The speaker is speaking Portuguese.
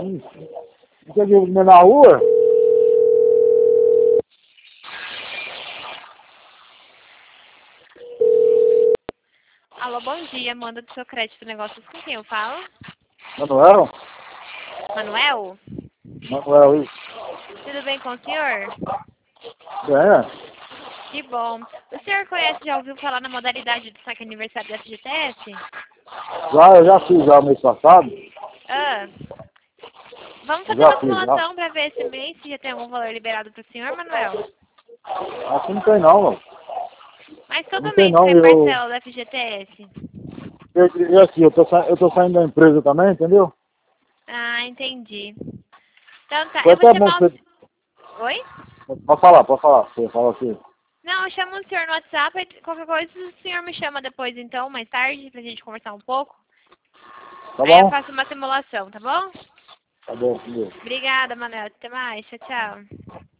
Não quer comer na rua? Alô, bom dia. Manda do seu crédito negócios com quem eu falo? Manuel? Manuel? Manuel, isso. Tudo bem com o senhor? É? Que bom. O senhor conhece, já ouviu falar na modalidade do saque aniversário da FGTS? Eu já fiz já o mês passado. Ah, vamos Eu fazer uma já fiz, já. simulação para ver esse mês se já tem algum valor liberado para o senhor, Manuel? Aqui não tem não, mano. Mas Não todo tem mês não, cai parcela da FGTS. e assim, eu tô saindo da empresa também, entendeu? Ah, entendi. Então tá, Foi eu vou até bom chamar que você... o... Oi? Pode falar. Você fala assim. Não, eu chamo o senhor no WhatsApp, e qualquer coisa o senhor me chama depois então, mais tarde, pra gente conversar um pouco. Tá Aí eu bom? faço uma simulação, tá bom? Tá bom, filho. Obrigada, Manuel. Até mais. Tchau, tchau.